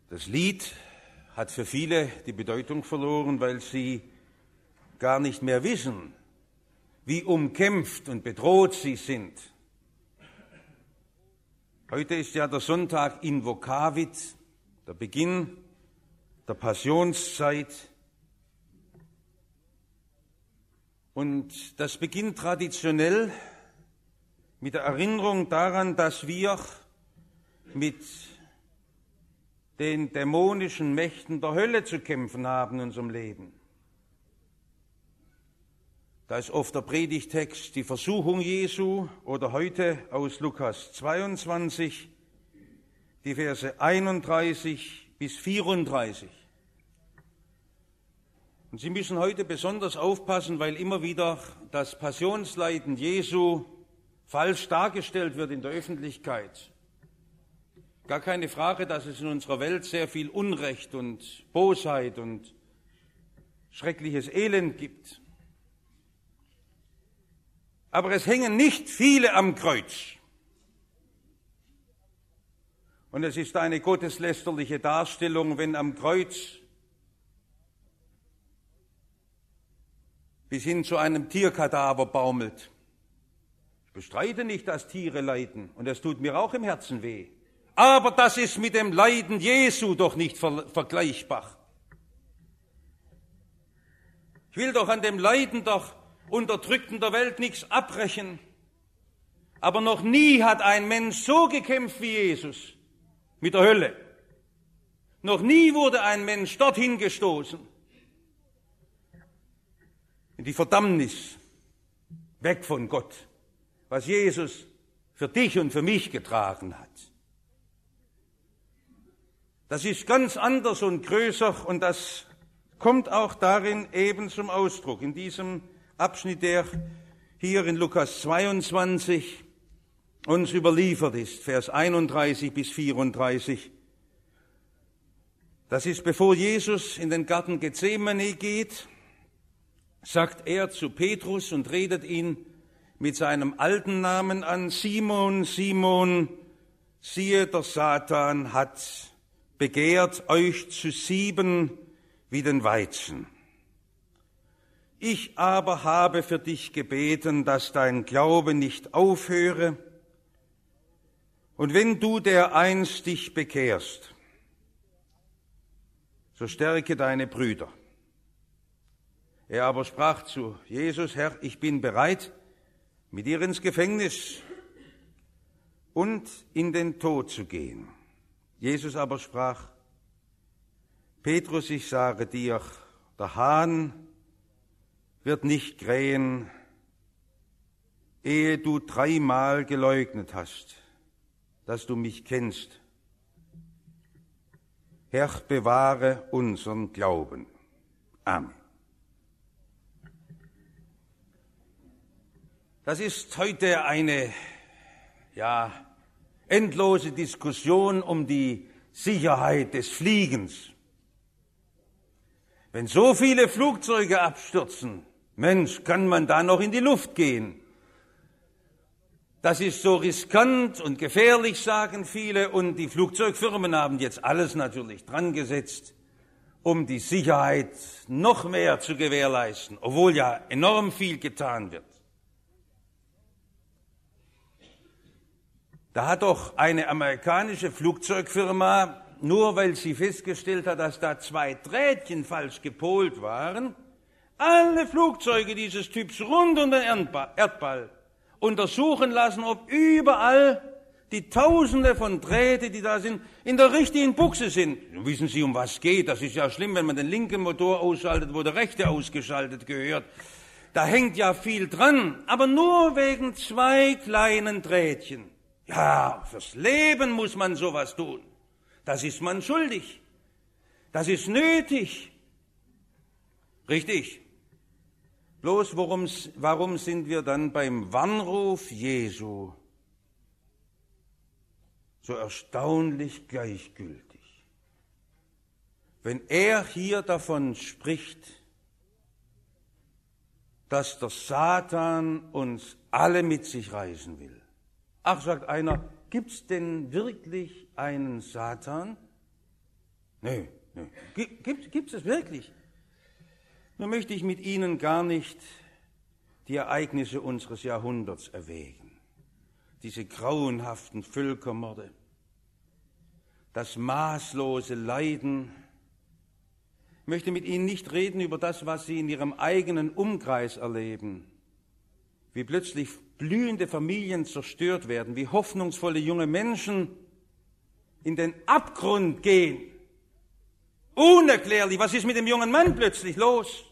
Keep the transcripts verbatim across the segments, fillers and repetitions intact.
Das Lied hat für viele die Bedeutung verloren, weil sie gar nicht mehr wissen, wie umkämpft und bedroht sie sind. Heute ist ja der Sonntag Invocavit, der Beginn der Passionszeit. Und das beginnt traditionell mit der Erinnerung daran, dass wir mit den dämonischen Mächten der Hölle zu kämpfen haben in unserem Leben. Da ist oft der Predigtext die Versuchung Jesu oder heute aus Lukas zweiundzwanzig, die Verse einunddreißig bis vierunddreißig. Und Sie müssen heute besonders aufpassen, weil immer wieder das Passionsleiden Jesu falsch dargestellt wird in der Öffentlichkeit. Gar keine Frage, dass es in unserer Welt sehr viel Unrecht und Bosheit und schreckliches Elend gibt. Aber es hängen nicht viele am Kreuz. Und es ist eine gotteslästerliche Darstellung, wenn am Kreuz bis hin zu einem Tierkadaver baumelt. Ich bestreite nicht, dass Tiere leiden, und es tut mir auch im Herzen weh. Aber das ist mit dem Leiden Jesu doch nicht ver- vergleichbar. Ich will doch an dem Leiden der Unterdrückten der Welt nichts abbrechen. Aber noch nie hat ein Mensch so gekämpft wie Jesus mit der Hölle. Noch nie wurde ein Mensch dorthin gestoßen. In die Verdammnis, weg von Gott, was Jesus für dich und für mich getragen hat. Das ist ganz anders und größer, und das kommt auch darin eben zum Ausdruck, in diesem Abschnitt, der hier in Lukas zweiundzwanzig uns überliefert ist, Vers einunddreißig bis vierunddreißig. Das ist, bevor Jesus in den Garten Gethsemane geht, sagt er zu Petrus und redet ihn mit seinem alten Namen an: Simon, Simon, siehe, der Satan hat begehrt, euch zu sieben wie den Weizen. Ich aber habe für dich gebeten, dass dein Glaube nicht aufhöre. Und wenn du dereinst dich bekehrst, so stärke deine Brüder. Er aber sprach zu Jesus: Herr, ich bin bereit, mit dir ins Gefängnis und in den Tod zu gehen. Jesus aber sprach: Petrus, ich sage dir, der Hahn wird nicht krähen, ehe du dreimal geleugnet hast, dass du mich kennst. Herr, bewahre unseren Glauben. Amen. Das ist heute eine, ja, endlose Diskussion um die Sicherheit des Fliegens. Wenn so viele Flugzeuge abstürzen, Mensch, kann man da noch in die Luft gehen? Das ist so riskant und gefährlich, sagen viele, und die Flugzeugfirmen haben jetzt alles natürlich dran gesetzt, um die Sicherheit noch mehr zu gewährleisten, obwohl ja enorm viel getan wird. Da hat doch eine amerikanische Flugzeugfirma, nur weil sie festgestellt hat, dass da zwei Drähtchen falsch gepolt waren, alle Flugzeuge dieses Typs rund um den Erdball untersuchen lassen, ob überall die Tausende von Drähte, die da sind, in der richtigen Buchse sind. Wissen Sie, um was geht? Das ist ja schlimm, wenn man den linken Motor ausschaltet, wo der rechte ausgeschaltet gehört. Da hängt ja viel dran, aber nur wegen zwei kleinen Drähtchen. Ja, fürs Leben muss man sowas tun. Das ist man schuldig. Das ist nötig. Richtig. Bloß warum, warum sind wir dann beim Warnruf Jesu so erstaunlich gleichgültig? Wenn er hier davon spricht, dass der Satan uns alle mit sich reißen will. Ach, sagt einer, gibt's denn wirklich einen Satan? Nö, nö. Gibt, gibt es wirklich? Nur möchte ich mit Ihnen gar nicht die Ereignisse unseres Jahrhunderts erwägen. Diese grauenhaften Völkermorde, das maßlose Leiden. Ich möchte mit Ihnen nicht reden über das, was Sie in Ihrem eigenen Umkreis erleben, wie plötzlich blühende Familien zerstört werden, wie hoffnungsvolle junge Menschen in den Abgrund gehen. Unerklärlich, was ist mit dem jungen Mann plötzlich los?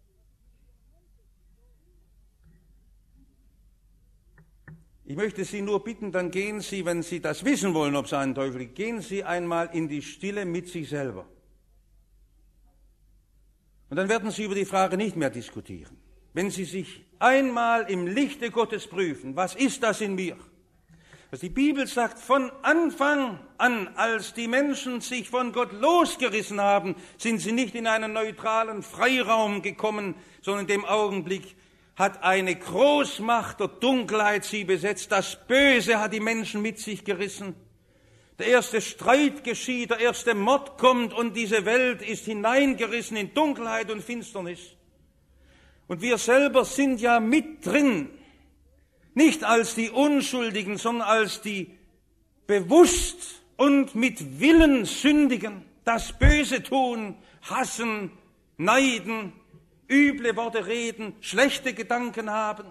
Ich möchte Sie nur bitten, dann gehen Sie, wenn Sie das wissen wollen, ob es einen Teufel gibt, gehen Sie einmal in die Stille mit sich selber. Und dann werden Sie über die Frage nicht mehr diskutieren. Wenn Sie sich einmal im Lichte Gottes prüfen, was ist das in mir? Was die Bibel sagt, von Anfang an, als die Menschen sich von Gott losgerissen haben, sind sie nicht in einen neutralen Freiraum gekommen, sondern in dem Augenblick hat eine Großmacht der Dunkelheit sie besetzt. Das Böse hat die Menschen mit sich gerissen. Der erste Streit geschieht, der erste Mord kommt und diese Welt ist hineingerissen in Dunkelheit und Finsternis. Und wir selber sind ja mit drin, nicht als die Unschuldigen, sondern als die bewusst und mit Willen sündigen, das Böse tun, hassen, neiden, üble Worte reden, schlechte Gedanken haben.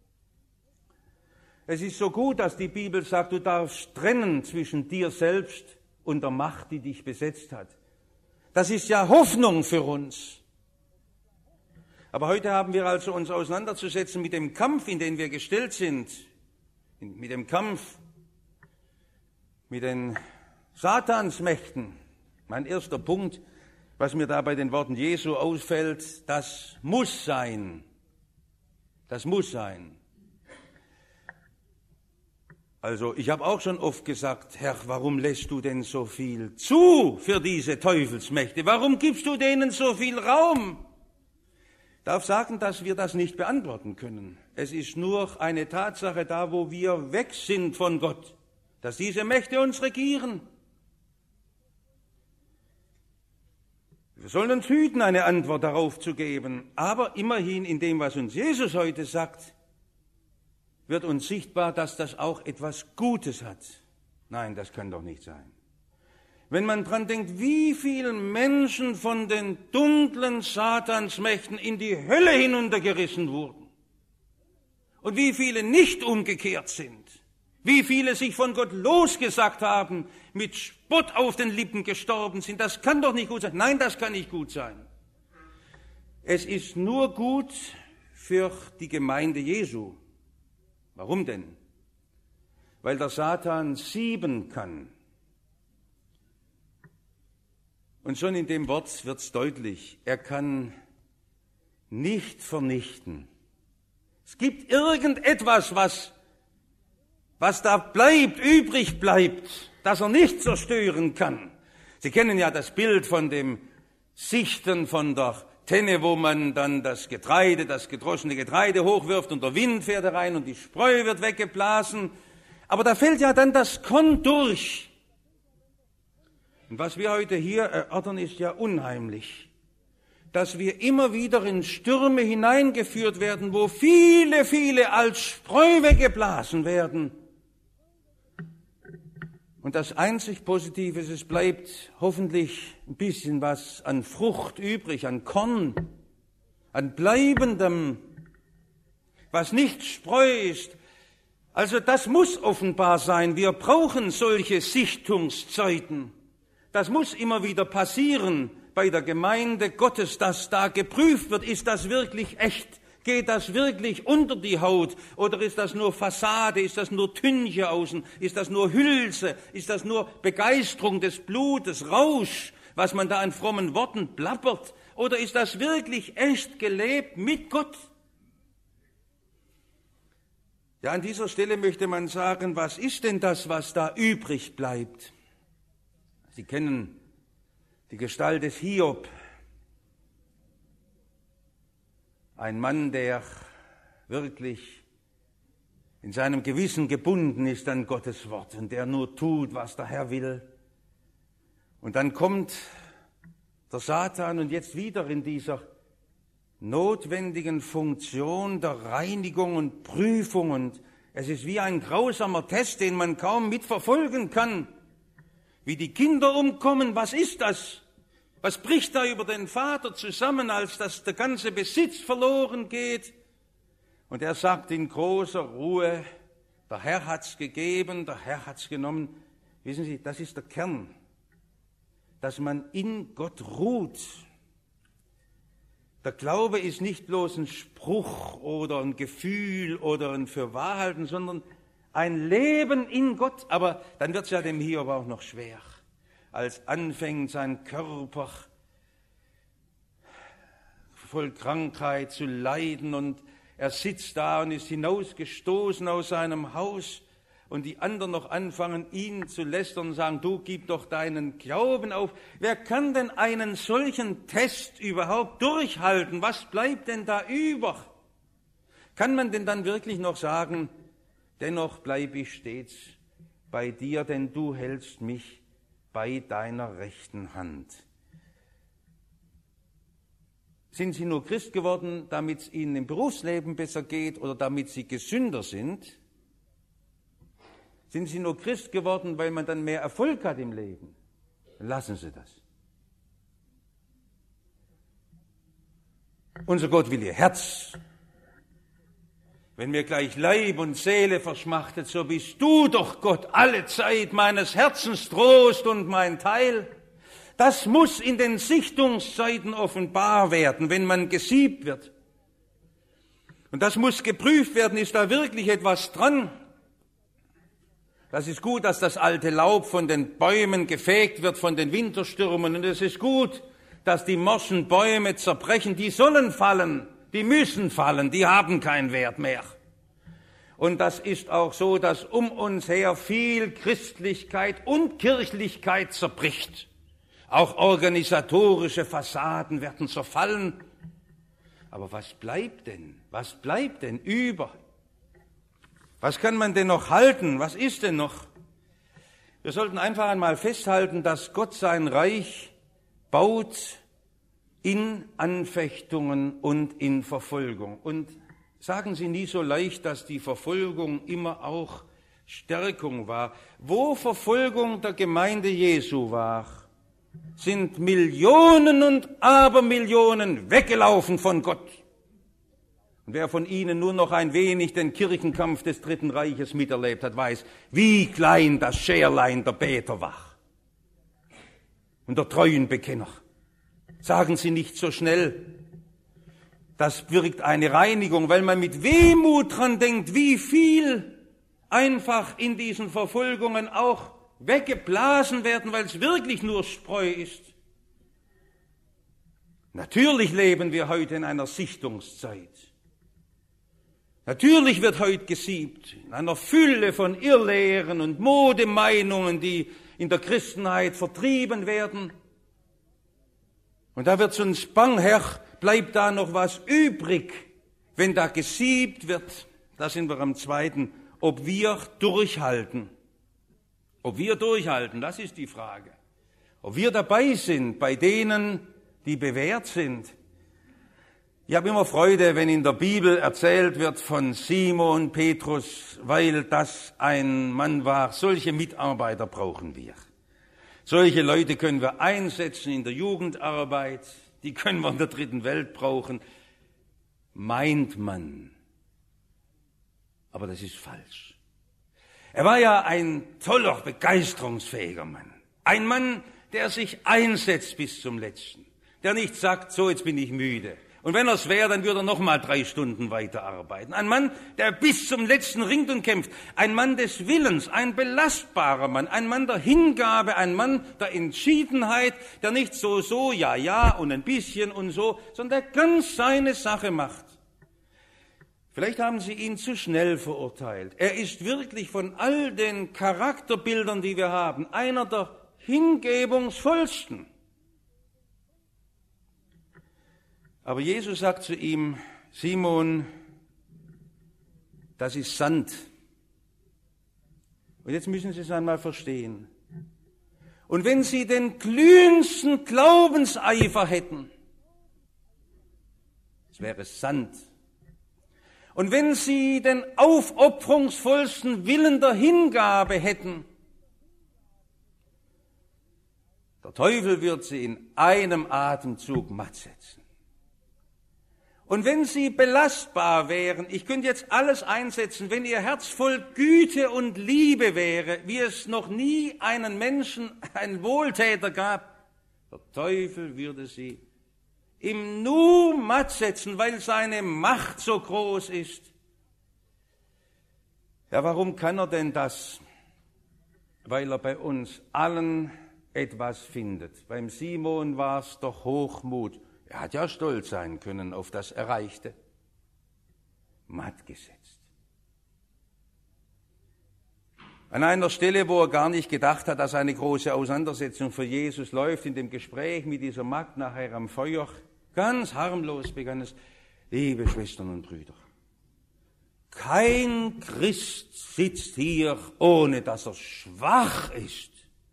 Es ist so gut, dass die Bibel sagt, du darfst trennen zwischen dir selbst und der Macht, die dich besetzt hat. Das ist ja Hoffnung für uns. Aber heute haben wir also uns auseinanderzusetzen mit dem Kampf, in den wir gestellt sind, mit dem Kampf mit den Satansmächten. Mein erster Punkt, was mir da bei den Worten Jesu auffällt, das muss sein. Das muss sein. Also ich habe auch schon oft gesagt, Herr, warum lässt du denn so viel zu für diese Teufelsmächte? Warum gibst du denen so viel Raum? Ich darf sagen, dass wir das nicht beantworten können. Es ist nur eine Tatsache da, wo wir weg sind von Gott, dass diese Mächte uns regieren. Wir sollen uns hüten, eine Antwort darauf zu geben, aber immerhin in dem, was uns Jesus heute sagt, wird uns sichtbar, dass das auch etwas Gutes hat. Nein, das kann doch nicht sein. Wenn man dran denkt, wie viele Menschen von den dunklen Satansmächten in die Hölle hinuntergerissen wurden und wie viele nicht umgekehrt sind, wie viele sich von Gott losgesagt haben, mit Spott auf den Lippen gestorben sind, das kann doch nicht gut sein. Nein, das kann nicht gut sein. Es ist nur gut für die Gemeinde Jesu. Warum denn? Weil der Satan sieben kann. Und schon in dem Wort wird es deutlich, er kann nicht vernichten. Es gibt irgendetwas, was, was da bleibt, übrig bleibt, das er nicht zerstören kann. Sie kennen ja das Bild von dem Sichten von der Tenne, wo man dann das Getreide, das gedroschene Getreide hochwirft und der Wind fährt herein und die Spreu wird weggeblasen. Aber da fällt ja dann das Korn durch. Und was wir heute hier erörtern, ist ja unheimlich, dass wir immer wieder in Stürme hineingeführt werden, wo viele, viele als Spreu weggeblasen werden. Und das einzig Positive ist, es bleibt hoffentlich ein bisschen was an Frucht übrig, an Korn, an Bleibendem, was nicht Spreu ist. Also das muss offenbar sein. Wir brauchen solche Sichtungszeiten. Das muss immer wieder passieren bei der Gemeinde Gottes, dass da geprüft wird, ist das wirklich echt? Geht das wirklich unter die Haut? Oder ist das nur Fassade? Ist das nur Tünche außen? Ist das nur Hülse? Ist das nur Begeisterung des Blutes, Rausch, was man da an frommen Worten plappert? Oder ist das wirklich echt gelebt mit Gott? Ja, an dieser Stelle möchte man sagen, was ist denn das, was da übrig bleibt? Sie kennen die Gestalt des Hiob. Ein Mann, der wirklich in seinem Gewissen gebunden ist an Gottes Wort und der nur tut, was der Herr will. Und dann kommt der Satan, und jetzt wieder in dieser notwendigen Funktion der Reinigung und Prüfung. Und es ist wie ein grausamer Test, den man kaum mitverfolgen kann. Wie die Kinder umkommen, was ist das? Was bricht da über den Vater zusammen, als dass der ganze Besitz verloren geht? Und er sagt in großer Ruhe, der Herr hat's gegeben, der Herr hat's genommen. Wissen Sie, das ist der Kern, dass man in Gott ruht. Der Glaube ist nicht bloß ein Spruch oder ein Gefühl oder ein Fürwahrhalten, sondern ein Leben in Gott. Aber dann wird es ja dem Hiob auch noch schwer, als anfängt sein Körper voll Krankheit zu leiden und er sitzt da und ist hinausgestoßen aus seinem Haus und die anderen noch anfangen, ihn zu lästern und sagen, du gib doch deinen Glauben auf. Wer kann denn einen solchen Test überhaupt durchhalten? Was bleibt denn da über? Kann man denn dann wirklich noch sagen, dennoch bleibe ich stets bei dir, denn du hältst mich bei deiner rechten Hand? Sind sie nur Christ geworden, damit es ihnen im Berufsleben besser geht oder damit sie gesünder sind? Sind sie nur Christ geworden, weil man dann mehr Erfolg hat im Leben? Lassen Sie das. Unser Gott will ihr Herz. Wenn mir gleich Leib und Seele verschmachtet, so bist du doch, Gott, alle Zeit meines Herzens Trost und mein Teil. Das muss in den Sichtungszeiten offenbar werden, wenn man gesiebt wird. Und das muss geprüft werden, ist da wirklich etwas dran? Das ist gut, dass das alte Laub von den Bäumen gefegt wird, von den Winterstürmen. Und es ist gut, dass die morschen Bäume zerbrechen. Die sollen fallen, die müssen fallen, die haben keinen Wert mehr. Und das ist auch so, dass um uns her viel Christlichkeit und Kirchlichkeit zerbricht. Auch organisatorische Fassaden werden zerfallen. Aber was bleibt denn? Was bleibt denn über? Was kann man denn noch halten? Was ist denn noch? Wir sollten einfach einmal festhalten, dass Gott sein Reich baut in Anfechtungen und in Verfolgung. Und sagen Sie nie so leicht, dass die Verfolgung immer auch Stärkung war. Wo Verfolgung der Gemeinde Jesu war, sind Millionen und Abermillionen weggelaufen von Gott. Und wer von Ihnen nur noch ein wenig den Kirchenkampf des Dritten Reiches miterlebt hat, weiß, wie klein das Scherlein der Beter war und der treuen Bekenner. Sagen Sie nicht so schnell, das wirkt eine Reinigung, weil man mit Wehmut dran denkt, wie viel einfach in diesen Verfolgungen auch weggeblasen werden, weil es wirklich nur Spreu ist. Natürlich leben wir heute in einer Sichtungszeit. Natürlich wird heute gesiebt, in einer Fülle von Irrlehren und Modemeinungen, die in der Christenheit vertrieben werden. Und da wird uns bang, Herr, bleibt da noch was übrig, wenn da gesiebt wird? Da sind wir am zweiten, ob wir durchhalten. Ob wir durchhalten, das ist die Frage. Ob wir dabei sind bei denen, die bewährt sind. Ich habe immer Freude, wenn in der Bibel erzählt wird von Simon Petrus, weil das ein Mann war. Solche Mitarbeiter brauchen wir. Solche Leute können wir einsetzen in der Jugendarbeit, die können wir in der dritten Welt brauchen. Meint man. Aber das ist falsch. Er war ja ein toller, begeisterungsfähiger Mann. Ein Mann, der sich einsetzt bis zum Letzten. Der nicht sagt, so, jetzt bin ich müde. Und wenn er es wäre, dann würde er noch mal drei Stunden weiterarbeiten. Ein Mann, der bis zum Letzten ringt und kämpft. Ein Mann des Willens, ein belastbarer Mann. Ein Mann der Hingabe, ein Mann der Entschiedenheit, der nicht so, so, ja, ja und ein bisschen und so, sondern der ganz seine Sache macht. Vielleicht haben Sie ihn zu schnell verurteilt. Er ist wirklich von all den Charakterbildern, die wir haben, einer der hingebungsvollsten. Aber Jesus sagt zu ihm, Simon, das ist Sand. Und jetzt müssen Sie es einmal verstehen. und wenn sie den glühendsten Glaubenseifer hätten, es wäre Sand. Und wenn sie den aufopferungsvollsten Willen der Hingabe hätten, der Teufel wird sie in einem Atemzug matt setzen. Und wenn sie belastbar wären, ich könnte jetzt alles einsetzen, wenn ihr Herz voll Güte und Liebe wäre, wie es noch nie einen Menschen, einen Wohltäter gab, der Teufel würde sie im Nu matt setzen, weil seine Macht so groß ist. Ja, warum kann er denn das? Weil er bei uns allen etwas findet. Beim Simon war es doch Hochmut. Er hat ja stolz sein können auf das Erreichte. Matt gesetzt. An einer Stelle, wo er gar nicht gedacht hat, dass eine große Auseinandersetzung für Jesus läuft, in dem Gespräch mit dieser Magd nachher am Feuer, ganz harmlos begann es: Liebe Schwestern und Brüder, kein Christ sitzt hier, ohne dass er schwach ist.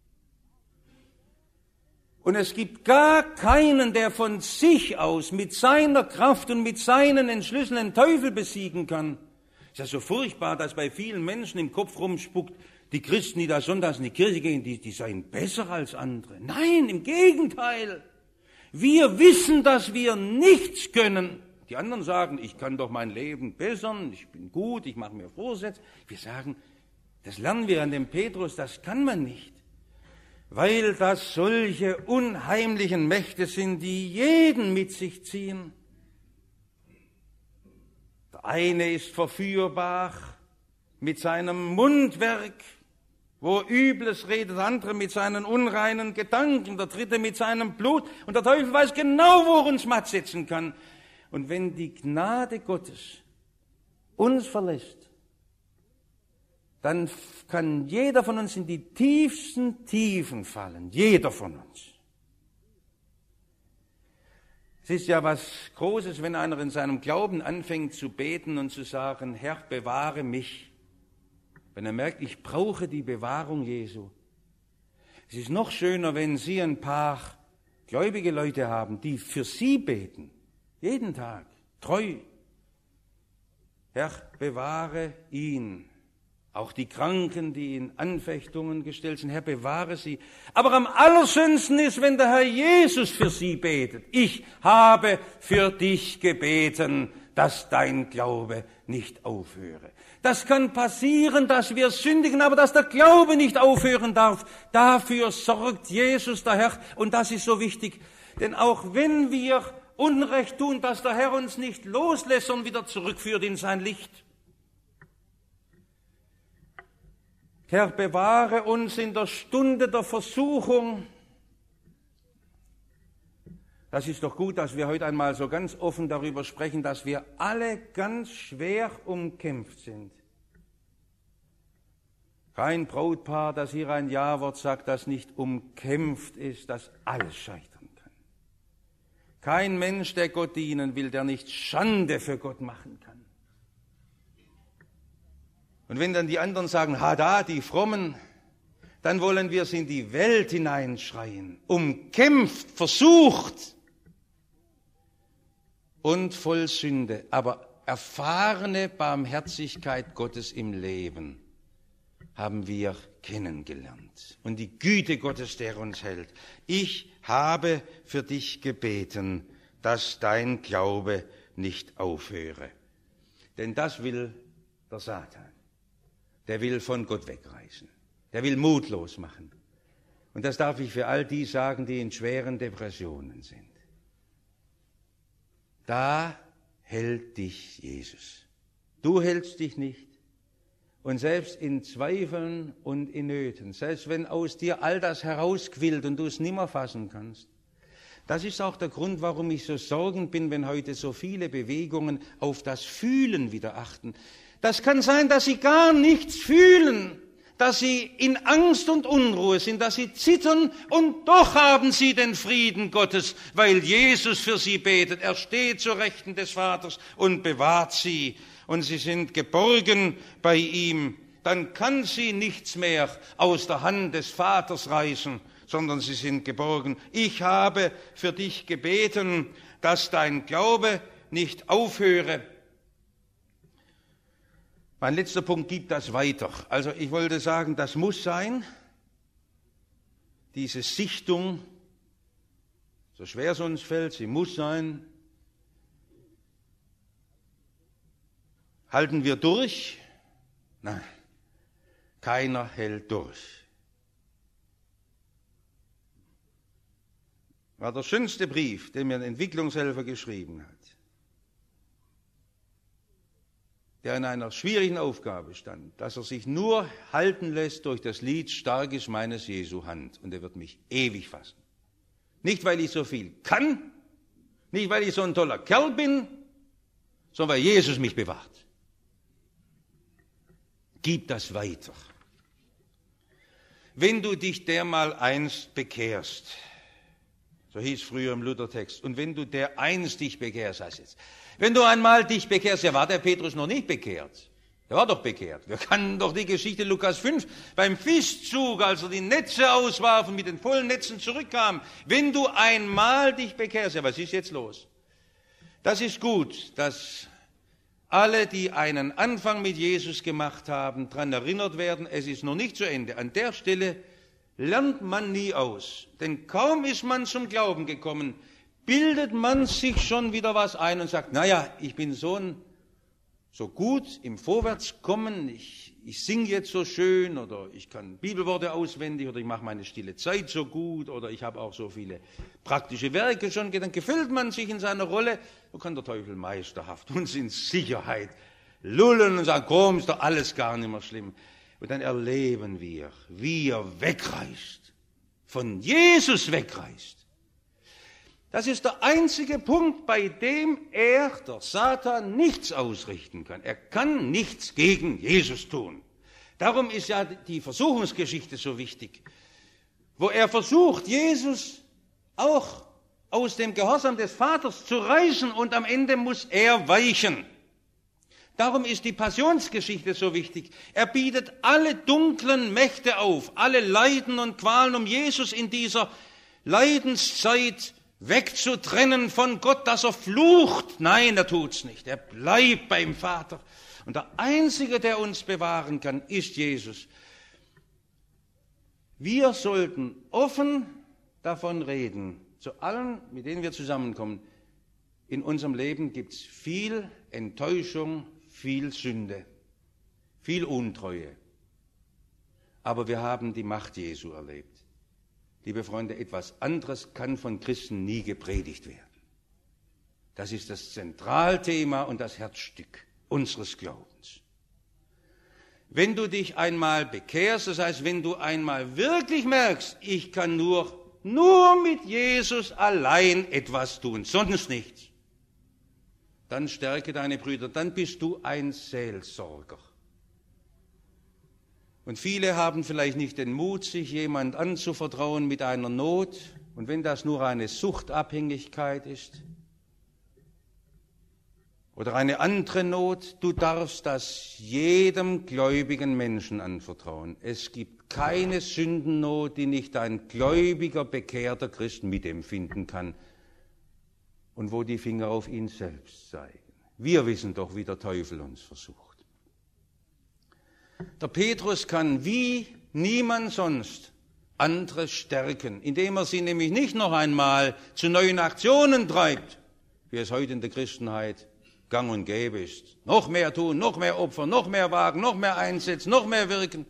Und es gibt gar keinen, der von sich aus mit seiner Kraft und mit seinen Entschlüssen den Teufel besiegen kann. Es ist ja so furchtbar, dass bei vielen Menschen im Kopf rumspuckt, die Christen, die da sonntags in die Kirche gehen, die, die seien besser als andere. Nein, im Gegenteil. Wir wissen, dass wir nichts können. Die anderen sagen, ich kann doch mein Leben bessern, ich bin gut, ich mache mir Vorsätze. Wir sagen, das lernen wir an dem Petrus, das kann man nicht. Weil das solche unheimlichen Mächte sind, die jeden mit sich ziehen. Der eine ist verführbar mit seinem Mundwerk, wo er Übles redet, der andere mit seinen unreinen Gedanken, der dritte mit seinem Blut. Und der Teufel weiß genau, wo er uns matt setzen kann. Und wenn die Gnade Gottes uns verlässt, dann kann jeder von uns in die tiefsten Tiefen fallen. Jeder von uns. Es ist ja was Großes, wenn einer in seinem Glauben anfängt zu beten und zu sagen, Herr, bewahre mich. Wenn er merkt, ich brauche die Bewahrung Jesu. Es ist noch schöner, wenn Sie ein paar gläubige Leute haben, die für Sie beten. Jeden Tag. Treu. Herr, bewahre ihn. Auch die Kranken, die in Anfechtungen gestellt sind, Herr, bewahre sie. Aber am allerschönsten ist, wenn der Herr Jesus für sie betet. Ich habe für dich gebeten, dass dein Glaube nicht aufhöre. Das kann passieren, dass wir sündigen, aber dass der Glaube nicht aufhören darf. Dafür sorgt Jesus, der Herr. Und das ist so wichtig. Denn auch wenn wir Unrecht tun, dass der Herr uns nicht loslässt und wieder zurückführt in sein Licht. Herr, bewahre uns in der Stunde der Versuchung. Das ist doch gut, dass wir heute einmal so ganz offen darüber sprechen, dass wir alle ganz schwer umkämpft sind. Kein Brautpaar, das hier ein Ja-Wort sagt, das nicht umkämpft ist, das alles scheitern kann. Kein Mensch, der Gott dienen will, der nicht Schande für Gott machen kann. Und wenn dann die anderen sagen, ha da, die Frommen, dann wollen wir es in die Welt hineinschreien, umkämpft, versucht und voll Sünde, aber erfahrene Barmherzigkeit Gottes im Leben haben wir kennengelernt. Und die Güte Gottes, der uns hält. Ich habe für dich gebeten, dass dein Glaube nicht aufhöre. Denn das will der Satan. Der will von Gott wegreißen. Der will mutlos machen. Und das darf ich für all die sagen, die in schweren Depressionen sind. Da hält dich Jesus. Du hältst dich nicht. Und selbst in Zweifeln und in Nöten, selbst wenn aus dir all das herausquillt und du es nimmer fassen kannst, das ist auch der Grund, warum ich so sorgend bin, wenn heute so viele Bewegungen auf das Fühlen wieder achten. Das kann sein, dass sie gar nichts fühlen, dass sie in Angst und Unruhe sind, dass sie zittern und doch haben sie den Frieden Gottes, weil Jesus für sie betet. Er steht zur Rechten des Vaters und bewahrt sie und sie sind geborgen bei ihm. Dann kann sie nichts mehr aus der Hand des Vaters reißen. sondern sie sind geborgen. Ich habe für dich gebeten, dass dein Glaube nicht aufhöre. Mein letzter Punkt gibt das weiter. Also ich wollte sagen, das muss sein, diese Sichtung, so schwer es uns fällt, sie muss sein. Halten wir durch? Nein, keiner hält durch. War der schönste Brief, den mir ein Entwicklungshelfer geschrieben hat, der in einer schwierigen Aufgabe stand, dass er sich nur halten lässt durch das Lied »Stark ist meines Jesu Hand« und er wird mich ewig fassen. Nicht, weil ich so viel kann, nicht, weil ich so ein toller Kerl bin, sondern weil Jesus mich bewahrt. Gib das weiter. Wenn du dich dermaleinst bekehrst, so hieß früher im Luthertext, und wenn du dereinst dich bekehrst, heißt jetzt, wenn du einmal dich bekehrst, ja, war der Petrus noch nicht bekehrt. Der war doch bekehrt. Wir kennen doch die Geschichte Lukas fünf, beim Fischzug, als er die Netze auswarf und mit den vollen Netzen zurückkam. Wenn du einmal dich bekehrst, ja, was ist jetzt los? Das ist gut, dass alle, die einen Anfang mit Jesus gemacht haben, daran erinnert werden, es ist noch nicht zu Ende. An der Stelle lernt man nie aus, denn kaum ist man zum Glauben gekommen, bildet man sich schon wieder was ein und sagt, naja, ich bin so, ein, so gut im Vorwärtskommen, ich, ich singe jetzt so schön oder ich kann Bibelworte auswendig oder ich mache meine stille Zeit so gut oder ich habe auch so viele praktische Werke schon, dann gefällt man sich in seiner Rolle, so kann der Teufel meisterhaft uns in Sicherheit lullen und sagen, komm, ist doch alles gar nicht mehr schlimm. Und dann erleben wir, wie er wegreißt, von Jesus wegreißt. Das ist der einzige Punkt, bei dem er, der Satan, nichts ausrichten kann. Er kann nichts gegen Jesus tun. Darum ist ja die Versuchungsgeschichte so wichtig, wo er versucht, Jesus auch aus dem Gehorsam des Vaters zu reißen und am Ende muss er weichen. Darum ist die Passionsgeschichte so wichtig. Er bietet alle dunklen Mächte auf, alle Leiden und Qualen, um Jesus in dieser Leidenszeit wegzutrennen von Gott, dass er flucht. Nein, er tut's nicht. Er bleibt beim Vater. Und der Einzige, der uns bewahren kann, ist Jesus. Wir sollten offen davon reden, zu allen, mit denen wir zusammenkommen. In unserem Leben gibt's viel Enttäuschung, viel Sünde, viel Untreue. Aber wir haben die Macht Jesu erlebt. Liebe Freunde, etwas anderes kann von Christen nie gepredigt werden. Das ist das Zentralthema und das Herzstück unseres Glaubens. Wenn du dich einmal bekehrst, das heißt, wenn du einmal wirklich merkst, ich kann nur, nur mit Jesus allein etwas tun, sonst nichts, dann stärke deine Brüder, dann bist du ein Seelsorger. Und viele haben vielleicht nicht den Mut, sich jemand anzuvertrauen mit einer Not. Und wenn das nur eine Suchtabhängigkeit ist oder eine andere Not, du darfst das jedem gläubigen Menschen anvertrauen. Es gibt keine Sündennot, die nicht ein gläubiger, bekehrter Christ mitempfinden kann und wo die Finger auf ihn selbst zeigen. Wir wissen doch, wie der Teufel uns versucht. Der Petrus kann wie niemand sonst andere stärken, indem er sie nämlich nicht noch einmal zu neuen Aktionen treibt, wie es heute in der Christenheit gang und gäbe ist. Noch mehr tun, noch mehr opfern, noch mehr wagen, noch mehr einsetzen, noch mehr wirken.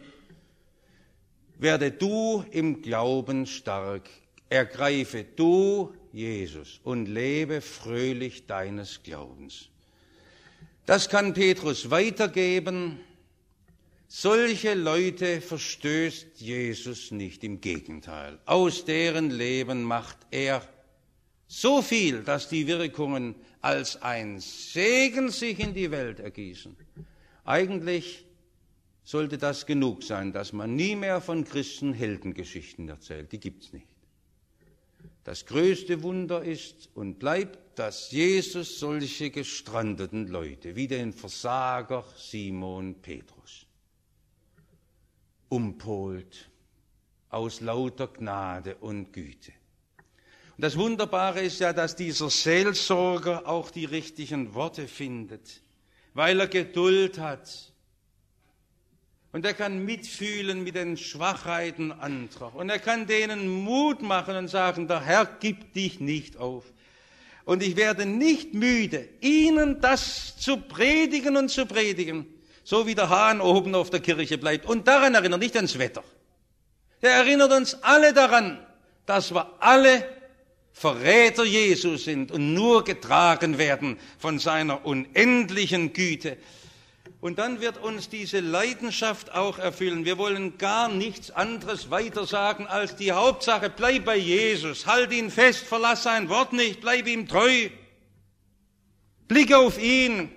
Werde du im Glauben stark, ergreife du Jesus und lebe fröhlich deines Glaubens. Das kann Petrus weitergeben. Solche Leute verstößt Jesus nicht, im Gegenteil. Aus deren Leben macht er so viel, dass die Wirkungen als ein Segen sich in die Welt ergießen. Eigentlich sollte das genug sein, dass man nie mehr von Christen Heldengeschichten erzählt. Die gibt's nicht. Das größte Wunder ist und bleibt, dass Jesus solche gestrandeten Leute wie den Versager Simon Petrus umpolt, aus lauter Gnade und Güte. Und das Wunderbare ist ja, dass dieser Seelsorger auch die richtigen Worte findet, weil er Geduld hat. Und er kann mitfühlen mit den Schwachheiten anderer. Und er kann denen Mut machen und sagen, der Herr gibt dich nicht auf. Und ich werde nicht müde, ihnen das zu predigen und zu predigen, so wie der Hahn oben auf der Kirche bleibt. Und daran erinnert, nicht ans Wetter. Er erinnert uns alle daran, dass wir alle Verräter Jesu sind und nur getragen werden von seiner unendlichen Güte. Und dann wird uns diese Leidenschaft auch erfüllen. Wir wollen gar nichts anderes weiter sagen als die Hauptsache, bleib bei Jesus, halt ihn fest, verlass sein Wort nicht, bleib ihm treu. Blick auf ihn.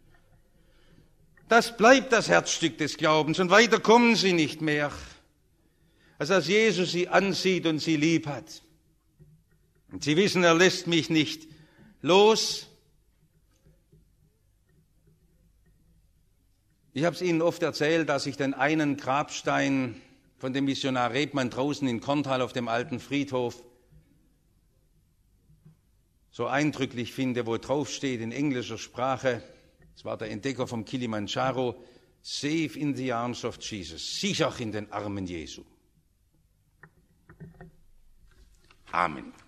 Das bleibt das Herzstück des Glaubens und weiter kommen sie nicht mehr, als dass Jesus sie ansieht und sie lieb hat. Und sie wissen, er lässt mich nicht los. Ich habe es Ihnen oft erzählt, dass ich den einen Grabstein von dem Missionar Rebmann draußen in Korntal auf dem alten Friedhof so eindrücklich finde, wo drauf steht in englischer Sprache, das war der Entdecker vom Kilimanjaro, safe in the arms of Jesus, sicher in den Armen Jesu. Amen.